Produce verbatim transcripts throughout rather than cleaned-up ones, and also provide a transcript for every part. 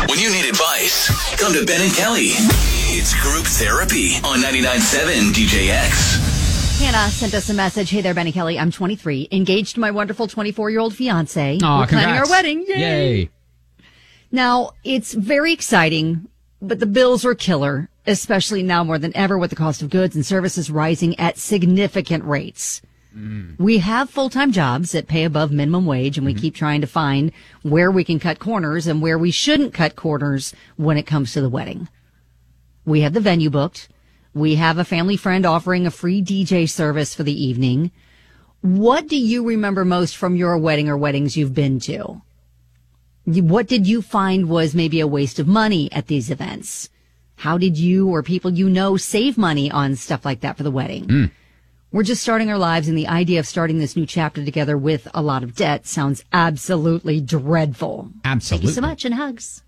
When you need advice, come to Ben and Kelly. It's group therapy on ninety-nine point seven D J X. Hannah sent us a message. Hey there, Ben and Kelly. I'm twenty-three, engaged to my wonderful twenty-four-year-old fiance. Aw, We're planning congrats. our wedding. Yay. Yay. Now, it's very exciting, but the bills are killer, especially now more than ever with the cost of goods and services rising at significant rates. Mm. We have full-time jobs that pay above minimum wage, and we mm-hmm. keep trying to find where we can cut corners and where we shouldn't cut corners when it comes to the wedding. We have the venue booked. We have a family friend offering a free D J service for the evening. What do you remember most from your wedding or weddings you've been to? What did you find was maybe a waste of money at these events? How did you or people you know save money on stuff like that for the wedding? Mm. We're just starting our lives, and the idea of starting this new chapter together with a lot of debt sounds absolutely dreadful. Absolutely. Thank you so much, and hugs.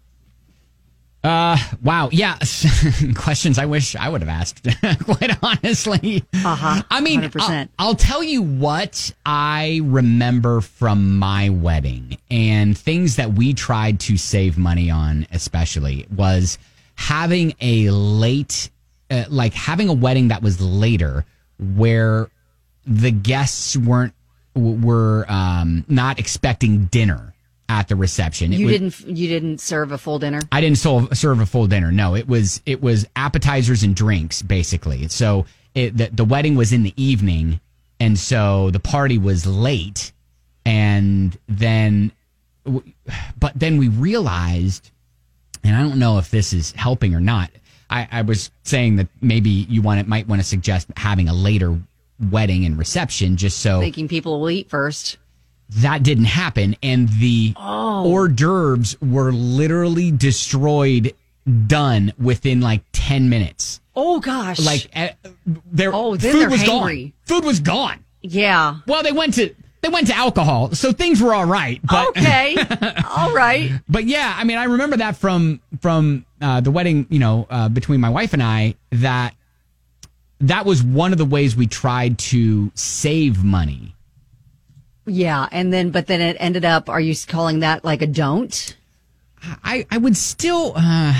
Uh, wow. Yeah. Questions I wish I would have asked, quite honestly. Uh-huh. I mean, one hundred percent. I'll, I'll tell you what I remember from my wedding, and things that we tried to save money on, especially, was having a late, uh, like having a wedding that was later, where the guests weren't, were, um, not expecting dinner at the reception. It you was, didn't, you didn't serve a full dinner? I didn't serve, serve a full dinner. No, it was, it was appetizers and drinks, basically. So it, the, the wedding was in the evening, and so the party was late, and then, but then we realized, and I don't know if this is helping or not, I, I was saying that maybe you want to, might want to suggest having a later wedding and reception, just so thinking people will eat first. That didn't happen, and the oh. hors d'oeuvres were literally destroyed, done within like ten minutes. Oh gosh! Like, uh, their oh, then food they're was hangry. gone. Food was gone. Yeah. Well, they went to they went to alcohol, so things were all right. But, okay, all right. But yeah, I mean, I remember that from from uh, the wedding, you know, uh, between my wife and I, that that was one of the ways we tried to save money. Yeah, and then, but then it ended up, are you calling that like a don't? I, I would still, uh,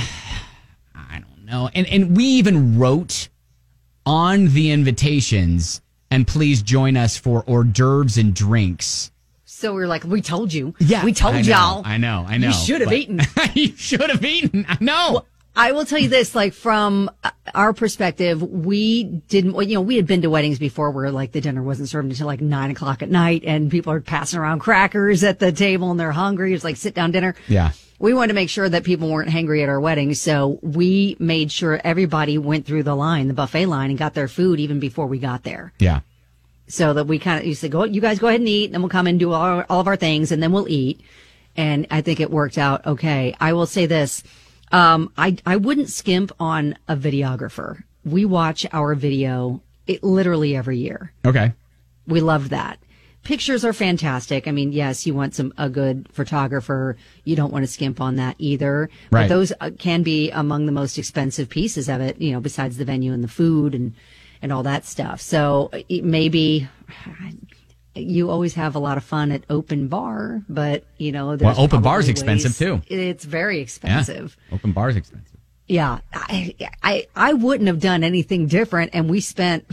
I don't know. And, and we even wrote on the invitations, and please join us for hors d'oeuvres and drinks. So we we're like, we told you. Yeah. We told I know, y'all. I know, I know. You should have eaten. You should have eaten. I know. Well, I will tell you this, like from our perspective, we didn't, well, you know, we had been to weddings before where like the dinner wasn't served until like nine o'clock at night, and people are passing around crackers at the table and they're hungry. It's like sit down dinner. Yeah. We wanted to make sure that people weren't hangry at our wedding. So we made sure everybody went through the line, the buffet line, and got their food even before we got there. Yeah. So that we kind of used to go, you guys go ahead and eat, and then we'll come and do all, all of our things, and then we'll eat. And I think it worked out okay. I will say this. Um, I, I wouldn't skimp on a videographer. We watch our video it, literally every year. Okay. We love that. Pictures are fantastic. I mean, yes, you want some, a good photographer. You don't want to skimp on that either. Right. But those uh, can be among the most expensive pieces of it, you know, besides the venue and the food and, and all that stuff. So it maybe you always have a lot of fun at open bar, but you know, there's well, open bar is ways. expensive too. It's very expensive. Yeah. Open bar is expensive. Yeah, I, I I wouldn't have done anything different, and we spent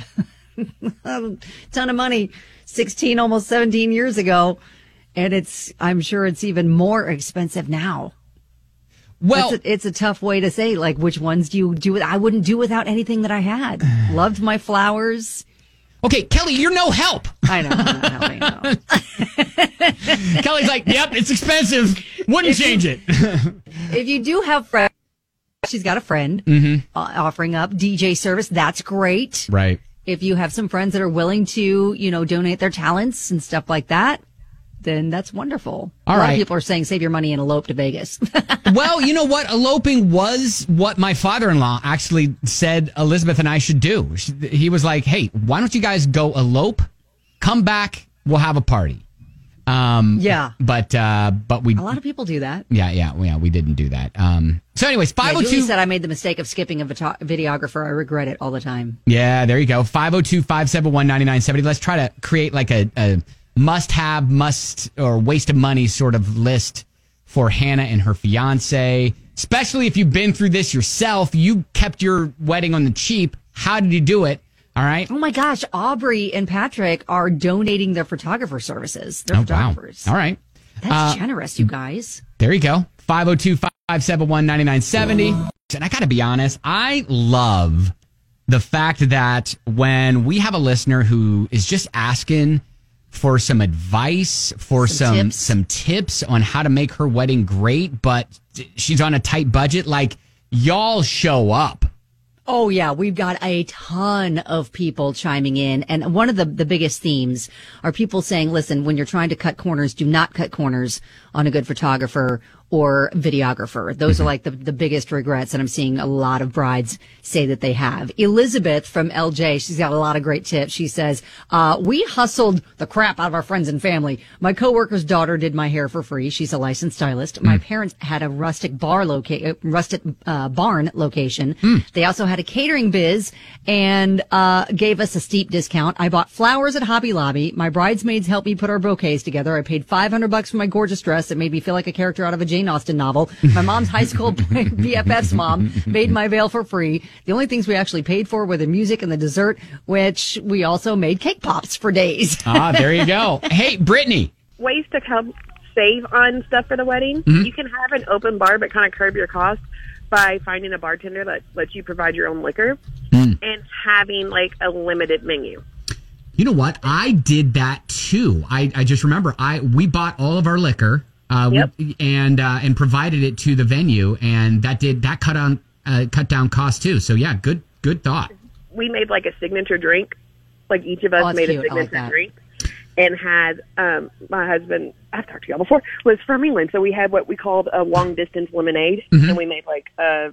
a ton of money sixteen, almost seventeen years ago, and it's I'm sure it's even more expensive now. Well, it's a, it's a tough way to say, like, which ones do you do? With, I wouldn't do without anything that I had. Loved my flowers. Okay, Kelly, you're no help. I know. I'm not helping, no. Kelly's like, yep, it's expensive. Wouldn't if change you, it. If you do have friends, she's got a friend mm-hmm. uh, offering up D J service. That's great. Right. If you have some friends that are willing to, you know, donate their talents and stuff like that, then that's wonderful. All a lot right. of people are saying save your money and elope to Vegas. Well, you know what? Eloping was what my father-in-law actually said Elizabeth and I should do. He was like, hey, why don't you guys go elope, come back, we'll have a party. Um, yeah. But uh, but we... A lot of people do that. Yeah, yeah, yeah, we didn't do that. Um, so anyways, five oh two... Yeah, Julie said I made the mistake of skipping a vito- videographer. I regret it all the time. Yeah, there you go. five oh two, five seven one, nine nine seven oh. Let's try to create like a... a must-have, must, or waste of money sort of list for Hannah and her fiance. especially if you've been through this yourself. You kept your wedding on the cheap. How did you do it? All right. Oh my gosh, Aubrey and Patrick are donating their photographer services. They're oh, photographers. Wow. All right. That's uh, generous, you guys. There you go. five oh two, five seven one, nine nine seven oh. And I got to be honest, I love the fact that when we have a listener who is just asking for some advice, for some some tips. some tips on how to make her wedding great, but she's on a tight budget, like y'all show up. Oh, yeah. We've got a ton of people chiming in. And one of the, the biggest themes are people saying, listen, when you're trying to cut corners, do not cut corners on a good photographer or videographer. Those mm-hmm. are like the, the biggest regrets. And I'm seeing a lot of brides say that they have. Elizabeth from L J, she's got a lot of great tips. She says, uh, we hustled the crap out of our friends and family. My coworker's daughter did my hair for free. She's a licensed stylist. Mm. My parents had a rustic bar loca- rustic, uh, barn location. Mm. They also had a catering biz and, uh, gave us a steep discount. I bought flowers at Hobby Lobby. My bridesmaids helped me put our bouquets together. I paid five hundred bucks for my gorgeous dress that made me feel like a character out of a Jane Austen novel. My mom's high school B F F's mom made my veil for free. The only things we actually paid for were the music and the dessert, which we also made cake pops for days. Ah, there you go. Hey, Brittany. Ways to help save on stuff for the wedding. Mm-hmm. You can have an open bar, but kind of curb your costs by finding a bartender that lets you provide your own liquor mm. and having like a limited menu. You know what? I did that too. I, I just remember I we bought all of our liquor uh, yep. we, and uh, and provided it to the venue, and that did that cut on uh, cut down costs too. So yeah, good good thought. We made like a signature drink. Like each of us oh, made cute. a signature like drink, and had um, my husband. I've talked to y'all before. Was from England, so we had what we called a long distance lemonade, mm-hmm. and we made like a,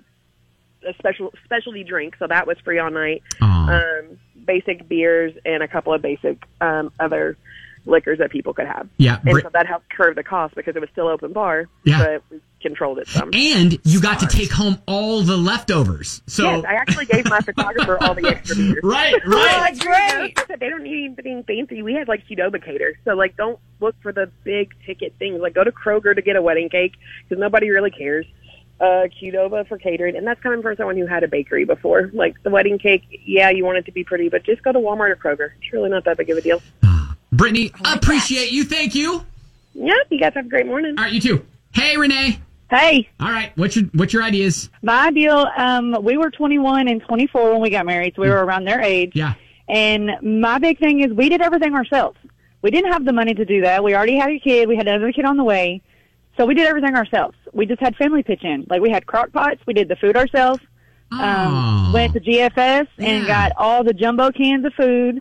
a special specialty drink. So that was free all night. Um, basic beers and a couple of basic um, other liquors that people could have. Yeah, and so that helped curb the cost because it was still open bar. Yeah. But we controlled it some. And you Smart. got to take home all the leftovers. So yes, I actually gave my photographer all the extra beers. Right, right. Oh, that's great. They don't need anything fancy. We had like Qdoba cater. So like, don't look for the big ticket things. Like go to Kroger to get a wedding cake because nobody really cares. Uh, Qdoba for catering, and that's coming from someone who had a bakery before. Like the wedding cake, yeah, you want it to be pretty, but just go to Walmart or Kroger. It's really not that big of a deal. Brittany, like appreciate that. you. Thank you. Yeah, you guys have a great morning. All right, you too. Hey, Renee. Hey. All right, what's your what's your ideas? My ideal, um, we were twenty-one and twenty-four when we got married, so we were around their age. Yeah. And my big thing is we did everything ourselves. We didn't have the money to do that. We already had a kid. We had another kid on the way. So we did everything ourselves. We just had family pitch in. Like we had crock pots. We did the food ourselves. Oh. Um, went to G F S and yeah. got all the jumbo cans of food.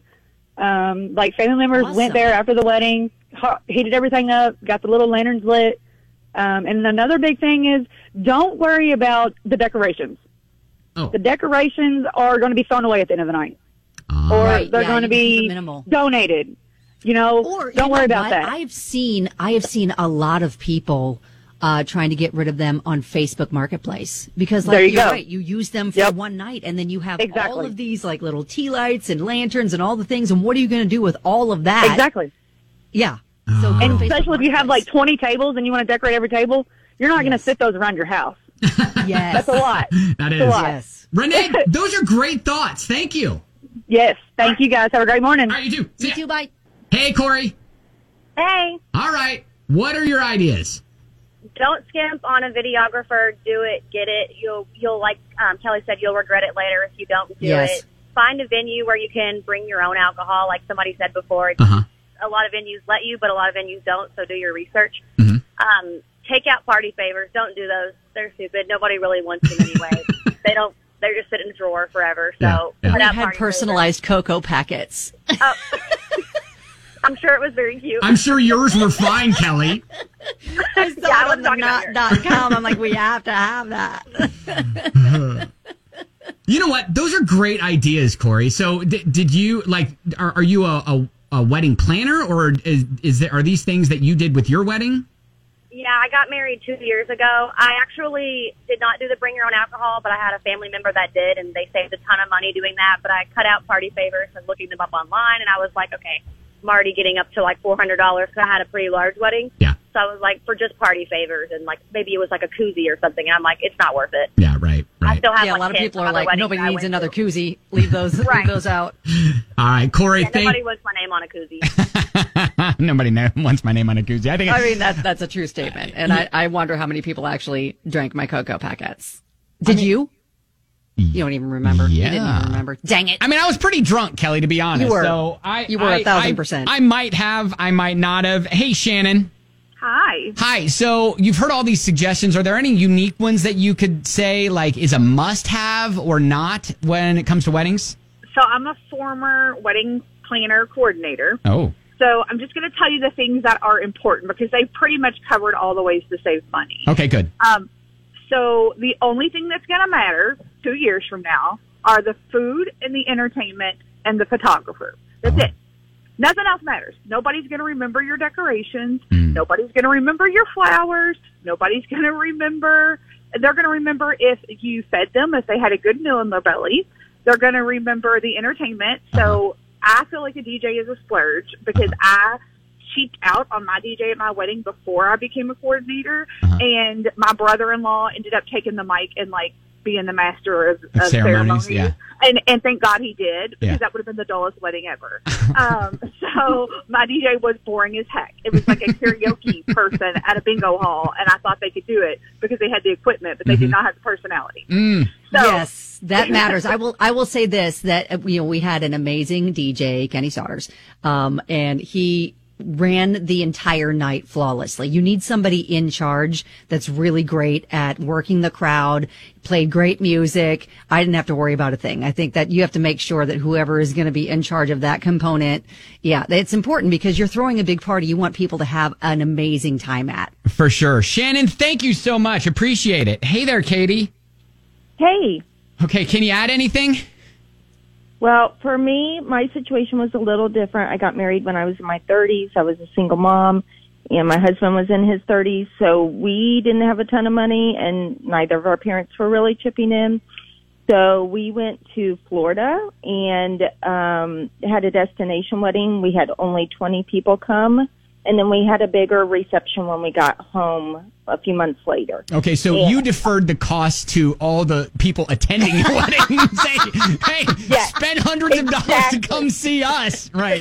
Um, like family members Awesome. went there after the wedding, hot, heated everything up, got the little lanterns lit. Um, and another big thing is don't worry about the decorations. Oh. The decorations are going to be thrown away at the end of the night. Uh, or right, they're yeah, going to be donated. You know, or, don't you worry know about what? that. I've seen, I have seen a lot of people uh, trying to get rid of them on Facebook Marketplace because, like there you you're go. right, you use them for Yep. one night, and then you have Exactly. all of these like little tea lights and lanterns and all the things. And what are you going to do with all of that? Exactly. Yeah. Oh. So And Facebook especially if you have like Marketplace. twenty tables and you want to decorate every table, you're not going to Yes. sit those around your house. Yes, That's a lot. that is. That's a lot. Yes. Renee, those are great thoughts. Thank you. Yes. Thank you guys. Have a great morning. All right, you too. See You ya. too. Bye. Hey, Corey. Hey, All right. What are your ideas? don't skimp on a videographer. Do it, get it. You'll, you'll like um, Kelly said, you'll regret it later if you don't do Yes. it. Find a venue where you can bring your own alcohol, like somebody said before. Uh-huh. A lot of venues let you, but a lot of venues don't, so do your research. Mm-hmm. Um, take out party favors. Don't do those. They're stupid. Nobody really wants them anyway. They don't. They're just sitting in a drawer forever. So Yeah, yeah. put I out had party personalized cocoa packets. favors. Oh. I'm sure it was very cute. I'm sure yours were fine, Kelly. I saw Yeah, I it on wasn't the talking about not dot com. I'm like, we have to have that. You know what? Those are great ideas, Corey. So, d- did you like? Are, are you a, a, a wedding planner, or is, is there are these things that you did with your wedding? Yeah, I got married two years ago. I actually did not do the bring your own alcohol, but I had a family member that did, and they saved a ton of money doing that. But I cut out party favors and looking them up online, and I was like, okay, I'm already getting up to like four hundred dollars because I had a pretty large wedding. Yeah. So I was like, for just party favors, and like maybe it was like a koozie or something. And I'm like, it's not worth it. Yeah, right, I right. still have Yeah, like a lot of ten people from are other like, weddings nobody that I needs went another to. koozie. Leave those, Right. leave those out. All right, Corey, Yeah, thank nobody wants my name on a koozie. Nobody know- wants my name on a koozie. I think. I mean, that's that's a true statement, and I, I wonder how many people actually drank my cocoa packets. Did you? You don't even remember. You didn't Yeah. even remember. Dang it! I mean, I was pretty drunk, Kelly, to be honest. You were. So I, You were I- a thousand I- percent. I might have. I might not have. Hey, Shannon. Hi. Hi. So you've heard all these suggestions. Are there any unique ones that you could say, like, is a must-have or not when it comes to weddings? So I'm a former wedding planner coordinator. Oh. So I'm just going to tell you the things that are important because they pretty much covered all the ways to save money. Okay, good. Um, so the only thing that's going to matter two years from now are the food and the entertainment and the photographer. That's Oh. it. Nothing else matters. Nobody's going to remember your decorations. Mm. Nobody's going to remember your flowers. Nobody's going to remember. They're going to remember if you fed them, if they had a good meal in their belly. They're going to remember the entertainment. So I feel like a D J is a splurge because I cheaped out on my D J at my wedding before I became a coordinator. Uh-huh. And my brother-in-law ended up taking the mic and like being the master of, Of of ceremonies, ceremonies. yeah. And, and thank God he did because Yeah. that would have been the dullest wedding ever. um, so my D J was boring as heck. It was like a karaoke person at a bingo hall, and I thought they could do it because they had the equipment, but they did not have the personality. Mm. So, Yes, that matters. I will. I will say this: that uh, you know, we had an amazing D J, Kenny Sodders, um, and he ran the entire night flawlessly. You need somebody in charge that's really great at working the crowd, played great music. I didn't have to worry about a thing. I think that you have to make sure that whoever is going to be in charge of that component, yeah, it's important because you're throwing a big party. You want people to have an amazing time at. For sure. Shannon, thank you so much. Appreciate it. Hey there, Katie. Hey, Okay, can you add anything? well, for me, my situation was a little different. I got married when I was in my thirties. I was a single mom, and my husband was in his thirties, so we didn't have a ton of money, and neither of our parents were really chipping in. So we went to Florida and um, had a destination wedding. We had only twenty people come, and then we had a bigger reception when we got home a few months later. Okay, so Yeah. you deferred the cost to all the people attending your wedding and say, hey, Yes, spend hundreds of dollars exactly. to come see us. Right.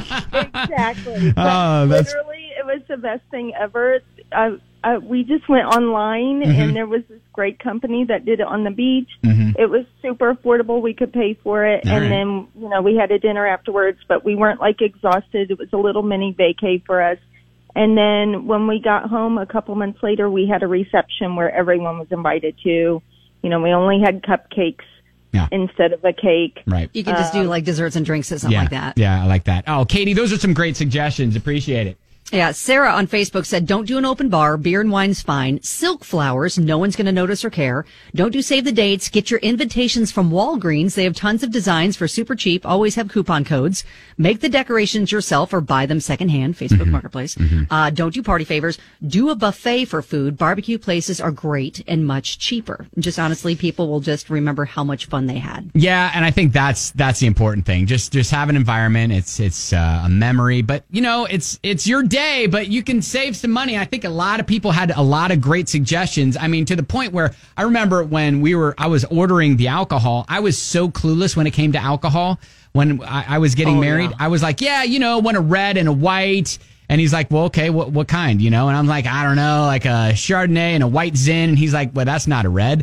Exactly. But Oh, that's- literally, it was the best thing ever. I, I, we just went online, Mm-hmm. and there was this great company that did it on the beach. Mhm. It was super affordable. We could pay for it. All and right. then, you know, we had a dinner afterwards, but we weren't, like, exhausted. It was a little mini vacay for us. And then when we got home a couple months later, we had a reception where everyone was invited to. You know, we only had cupcakes Yeah. instead of a cake. Right. You can just do like desserts and drinks or something yeah. like that. Yeah, I like that. Oh, Katie, those are some great suggestions. Appreciate it. Yeah, Sarah on Facebook said, don't do an open bar. Beer and wine's fine. Silk flowers. No one's going to notice or care. Don't do save the dates. Get your invitations from Walgreens. They have tons of designs for super cheap. Always have coupon codes. Make the decorations yourself or buy them secondhand. Facebook Marketplace. Uh, don't do party favors. Do a buffet for food. Barbecue places are great and much cheaper. Just honestly, people will just remember how much fun they had. Yeah, and I think that's that's the important thing. Just just have an environment. It's it's uh, a memory, but you know, it's it's your day, but you can save some money. I think a lot of people had a lot of great suggestions. I mean, to the point where I remember when we were I was ordering the alcohol, I was so clueless when it came to alcohol. When I, I was getting Oh, married, yeah. I was like, yeah, you know, want a red and a white. And he's like, well, okay, what what kind, you know? And I'm like, I don't know, like a Chardonnay and a white Zin. And he's like, well, that's not a red.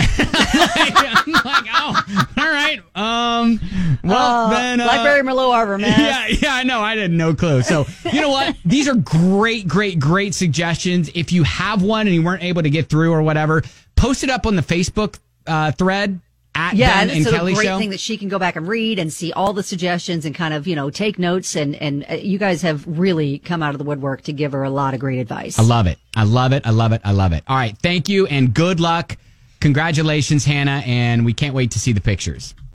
I'm like, oh, all right. Um, well, Uh, then. Uh, Blackberry Merlot Arbor, man. yeah, yeah, I know. I had no clue. So, you know what? These are great, great, great suggestions. If you have one and you weren't able to get through or whatever, post it up on the Facebook uh, thread. At Yeah, Ben and and it's Kelly a great Show. thing that she can go back and read and see all the suggestions and kind of, you know, take notes. And, and uh, you guys have really come out of the woodwork to give her a lot of great advice. I love it. I love it. I love it. I love it. All right. Thank you and good luck. Congratulations, Hannah. And we can't wait to see the pictures.